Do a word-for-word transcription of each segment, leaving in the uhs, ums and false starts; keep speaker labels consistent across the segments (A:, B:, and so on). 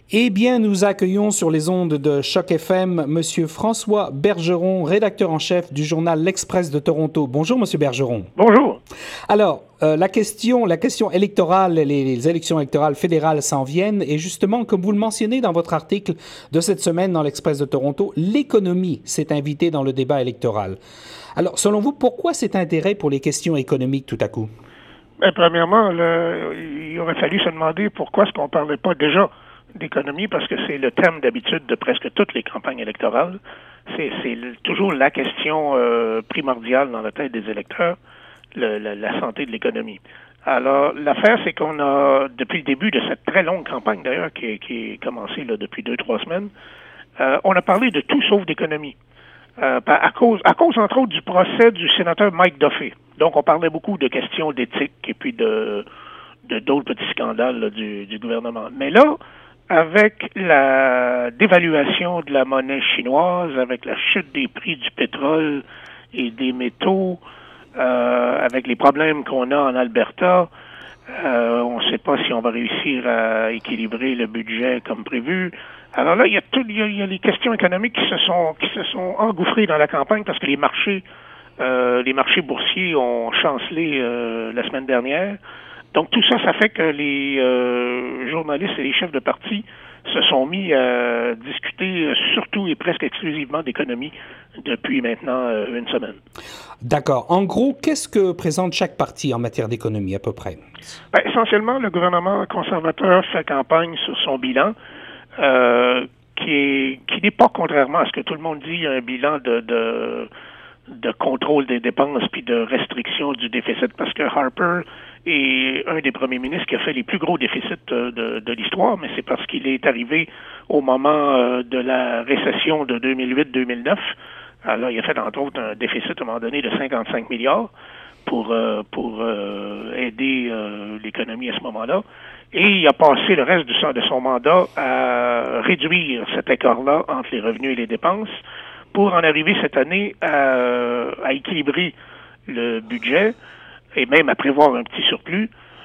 A: Eh bien, nous accueillons sur les ondes de Choc F M Monsieur François Bergeron, rédacteur en chef du journal L'Express de Toronto. Bonjour, Monsieur Bergeron.
B: Bonjour.
A: Alors, euh, la question, la question électorale, les, les élections électorales fédérales s'en viennent, et justement, comme vous le mentionnez dans votre article de cette semaine dans l'Express de Toronto, l'économie s'est invitée dans le débat électoral. Alors, selon vous, pourquoi cet intérêt pour les questions économiques tout à coup?
B: Bien, premièrement, le, il aurait fallu se demander pourquoi est-ce qu'on ne parlait pas déjà d'économie, parce que c'est le thème d'habitude de presque toutes les campagnes électorales. C'est, c'est toujours la question euh, primordiale dans la tête des électeurs, le, la, la santé de l'économie. Alors, l'affaire, c'est qu'on a, depuis le début de cette très longue campagne, d'ailleurs, qui, qui est commencée là, depuis deux, trois semaines, euh, on a parlé de tout sauf d'économie. Euh, à cause, à cause, entre autres, du procès du sénateur Mike Duffy. Donc, on parlait beaucoup de questions d'éthique et puis de, de d'autres petits scandales là, du, du gouvernement. Mais là, avec la dévaluation de la monnaie chinoise, avec la chute des prix du pétrole et des métaux, euh, avec les problèmes qu'on a en Alberta, euh, on ne sait pas si on va réussir à équilibrer le budget comme prévu. Alors là, il y a tout, il y a, il y a les questions économiques qui se sont qui se sont engouffrées dans la campagne parce que les marchés, euh, les marchés boursiers ont chancelé euh, la semaine dernière. Donc tout ça, ça fait que les euh, journalistes et les chefs de parti se sont mis à discuter surtout et presque exclusivement d'économie depuis maintenant euh, une semaine.
A: D'accord. En gros, qu'est-ce que présente chaque parti en matière d'économie à peu près?
B: Ben, essentiellement, le gouvernement conservateur fait campagne sur son bilan, euh, qui est qui n'est pas, contrairement à ce que tout le monde dit, un bilan de, de de contrôle des dépenses puis de restriction du déficit, parce que Harper est un des premiers ministres qui a fait les plus gros déficits de, de, de l'histoire, mais c'est parce qu'il est arrivé au moment euh, de la récession de deux mille huit deux mille neuf. Alors, il a fait, entre autres, un déficit à un moment donné de cinquante-cinq milliards pour euh, pour euh, aider euh, l'économie à ce moment-là. Et il a passé le reste du, de son mandat à réduire cet écart-là entre les revenus et les dépenses, pour en arriver cette année à, à équilibrer le budget et même à prévoir un petit surplus.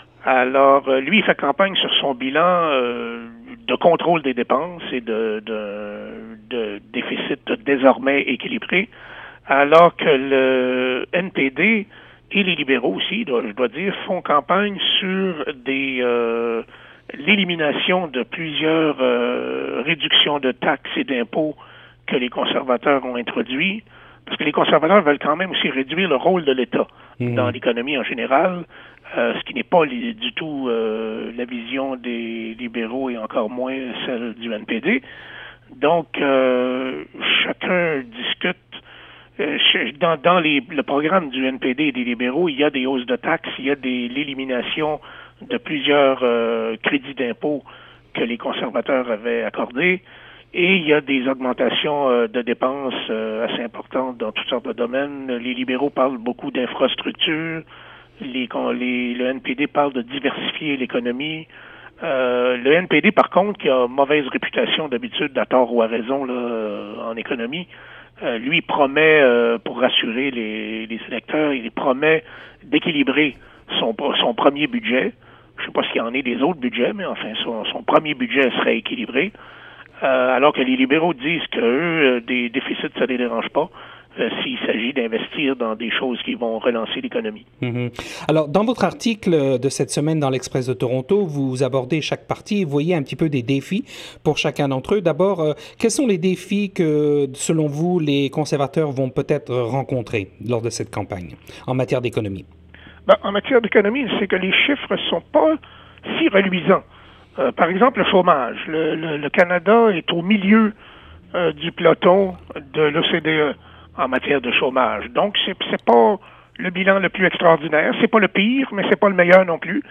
B: Alors, lui, il fait campagne sur son bilan euh, de contrôle des dépenses et de, de, de déficit désormais équilibré, alors que le N P D et les libéraux aussi, je dois dire, font campagne sur des euh, l'élimination de plusieurs euh, réductions de taxes et d'impôts que les conservateurs ont introduit, parce que les conservateurs veulent quand même aussi réduire le rôle de l'État mmh. dans l'économie en général, euh, ce qui n'est pas li- du tout euh, la vision des libéraux et encore moins celle du N P D. Donc, euh, chacun discute. Euh, dans dans les, le programme du N P D et des libéraux, il y a des hausses de taxes, il y a des, l'élimination de plusieurs euh, crédits d'impôt que les conservateurs avaient accordés. Et il y a des augmentations euh, de dépenses euh, assez importantes dans toutes sortes de domaines. Les libéraux parlent beaucoup d'infrastructures. Les, les, le N P D parle de diversifier l'économie. Euh, le N P D, par contre, qui a mauvaise réputation d'habitude, à tort ou à raison, là, en économie, euh, lui promet, euh, pour rassurer les, les électeurs, il promet d'équilibrer son, son premier budget. Je ne sais pas s'il y en est des autres budgets, mais enfin, son, son premier budget serait équilibré. Euh, alors que les libéraux disent que eux, des déficits, ça ne les dérange pas euh, s'il s'agit d'investir dans des choses qui vont relancer l'économie.
A: Mm-hmm. Alors, dans votre article de cette semaine dans l'Express de Toronto, vous abordez chaque parti et vous voyez un petit peu des défis pour chacun d'entre eux. D'abord, euh, quels sont les défis que, selon vous, les conservateurs vont peut-être rencontrer lors de cette campagne en matière d'économie?
B: Ben, en matière d'économie, c'est que les chiffres ne sont pas si reluisants. Euh, par exemple, le chômage. Le, le, le Canada est au milieu euh, du peloton de l'O C D E en matière de chômage. Donc, c'est, c'est pas le bilan le plus extraordinaire. C'est pas le pire, mais c'est pas le meilleur non plus.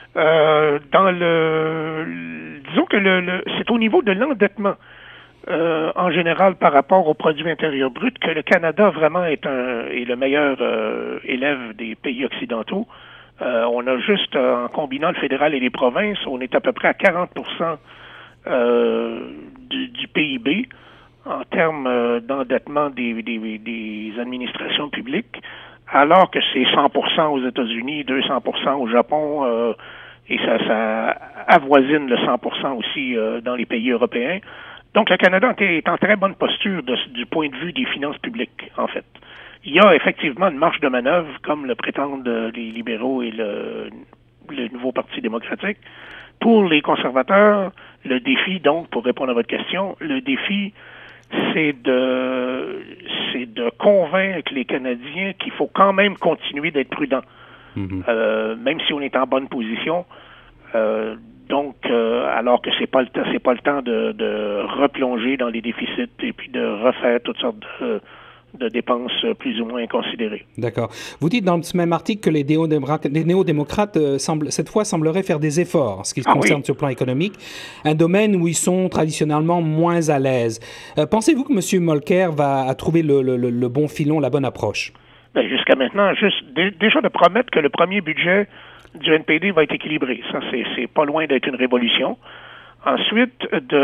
B: Euh, dans le, le disons que le, le, c'est au niveau de l'endettement euh, en général par rapport au produit intérieur brut que le Canada vraiment est un est le meilleur euh, élève des pays occidentaux. Euh, on a juste, euh, en combinant le fédéral et les provinces, on est à peu près à quarante pour cent euh, du, du P I B en termes euh, d'endettement des, des, des administrations publiques, alors que c'est cent pour cent aux États-Unis, deux cents pour cent au Japon, euh, et ça, ça avoisine le cent pour cent aussi euh, dans les pays européens. Donc, le Canada est en très bonne posture de, du point de vue des finances publiques, en fait. Il y a effectivement une marge de manœuvre, comme le prétendent les libéraux et le, le nouveau Parti démocratique. Pour les conservateurs, le défi, donc, pour répondre à votre question, le défi, c'est de, c'est de convaincre les Canadiens qu'il faut quand même continuer d'être prudent, mm-hmm. euh, même si on est en bonne position. Euh, donc, euh, alors que c'est pas le temps, c'est pas le temps de, de replonger dans les déficits et puis de refaire toutes sortes de, de dépenses plus ou moins inconsidérées.
A: D'accord. Vous dites dans ce même article que les, néo-démocrates, les néo-démocrates euh, semblent, cette fois sembleraient faire des efforts en ce qui se ah, concerne oui. sur le plan économique, un domaine où ils sont traditionnellement moins à l'aise. Euh, pensez-vous que M. Molker va trouver le, le, le bon filon, la bonne approche?
B: Bien, jusqu'à maintenant, juste d- déjà de promettre que le premier budget du N P D va être équilibré. Ça, c'est, c'est pas loin d'être une révolution. Ensuite,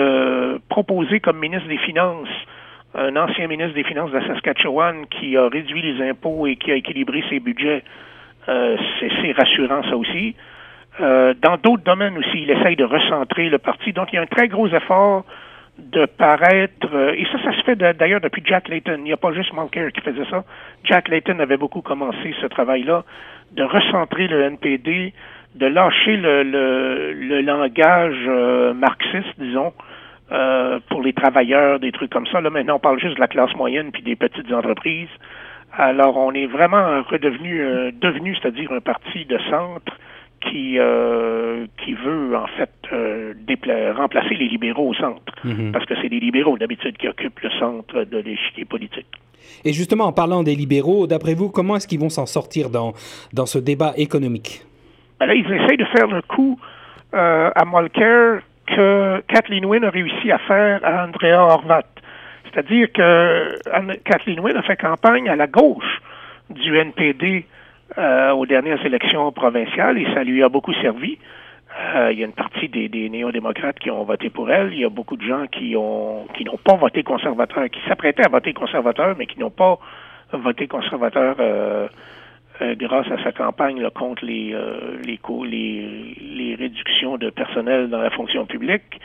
B: de proposer comme ministre des Finances un ancien ministre des Finances de la Saskatchewan qui a réduit les impôts et qui a équilibré ses budgets, euh, c'est, c'est rassurant ça aussi. Euh, dans d'autres domaines aussi, il essaye de recentrer le parti. Donc, il y a un très gros effort de paraître, euh, et ça, ça se fait de, d'ailleurs depuis Jack Layton. Il n'y a pas juste Mulcair qui faisait ça. Jack Layton avait beaucoup commencé ce travail-là, de recentrer le N P D, de lâcher le, le, le langage euh, marxiste, disons, euh, pour les travailleurs, des trucs comme ça. Là, maintenant, on parle juste de la classe moyenne puis des petites entreprises. Alors, on est vraiment redevenu, euh, devenu, c'est-à-dire un parti de centre qui euh, qui veut, en fait, euh, dépla- remplacer les libéraux au centre. Mm-hmm. Parce que c'est les libéraux, d'habitude, qui occupent le centre de l'échiquier politique.
A: Et justement, en parlant des libéraux, d'après vous, comment est-ce qu'ils vont s'en sortir dans, dans ce débat économique?
B: Ben là, ils essayent de faire le coup euh, à Mulcair que Kathleen Wynne a réussi à faire à Andrea Horwath. C'est-à-dire que Kathleen Wynne a fait campagne à la gauche du N P D euh, aux dernières élections provinciales et ça lui a beaucoup servi. Euh, il y a une partie des, des néo-démocrates qui ont voté pour elle. Il y a beaucoup de gens qui ont qui n'ont pas voté conservateur, qui s'apprêtaient à voter conservateur, mais qui n'ont pas voté conservateur euh, euh, grâce à sa campagne là, contre les, euh, les, co- les, les réductions de personnel dans la fonction publique.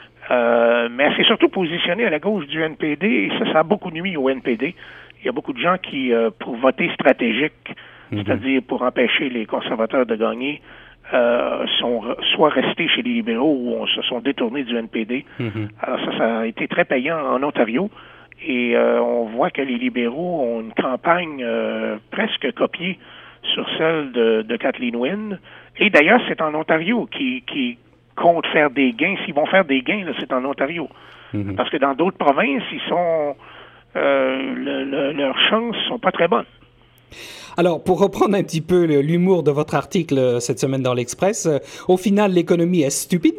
B: Euh, mais elle s'est surtout positionnée à la gauche du N P D et ça, ça a beaucoup nuit au N P D. Il y a beaucoup de gens qui, euh, pour voter stratégique, mm-hmm. c'est-à-dire pour empêcher les conservateurs de gagner, euh, sont soit restés chez les libéraux ou on, se sont détournés du N P D. Mm-hmm. Alors ça, ça a été très payant en Ontario et euh, on voit que les libéraux ont une campagne euh, presque copiée sur celle de, de Kathleen Wynne. Et d'ailleurs, c'est en Ontario qui, qui compte faire des gains. S'ils vont faire des gains, là, c'est en Ontario. Mm-hmm. Parce que dans d'autres provinces, ils sont euh, le, le, leurs chances sont pas très bonnes.
A: Alors, pour reprendre un petit peu l'humour de votre article cette semaine dans l'Express, euh, au final, l'économie est stupide?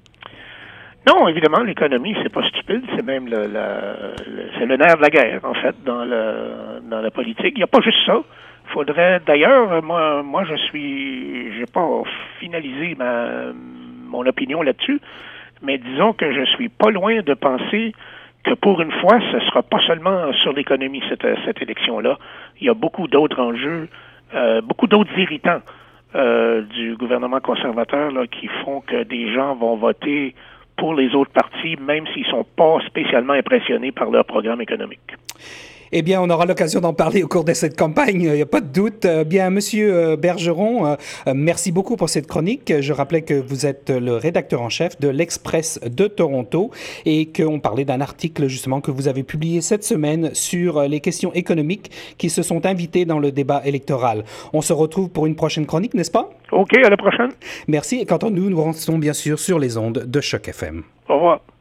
B: Non, évidemment, l'économie, c'est pas stupide, c'est même le, le, le, c'est le nerf de la guerre, en fait, dans, le, dans la politique. Il n'y a pas juste ça. Il faudrait, d'ailleurs, moi, moi, je suis, j'ai pas finalisé ma, mon opinion là-dessus, mais disons que je suis pas loin de penser que pour une fois, ce sera pas seulement sur l'économie, cette, cette élection-là. Il y a beaucoup d'autres enjeux, euh, beaucoup d'autres irritants euh, du gouvernement conservateur là, qui font que des gens vont voter pour les autres partis, même s'ils sont pas spécialement impressionnés par leur programme économique.
A: Eh bien, on aura l'occasion d'en parler au cours de cette campagne, il n'y a pas de doute. Bien, Monsieur Bergeron, merci beaucoup pour cette chronique. Je rappelais que vous êtes le rédacteur en chef de l'Express de Toronto et qu'on parlait d'un article justement que vous avez publié cette semaine sur les questions économiques qui se sont invitées dans le débat électoral. On se retrouve pour une prochaine chronique, n'est-ce pas?
B: OK, à la prochaine.
A: Merci. Et quant à nous, nous restons bien sûr sur les ondes de Choc F M.
B: Au revoir.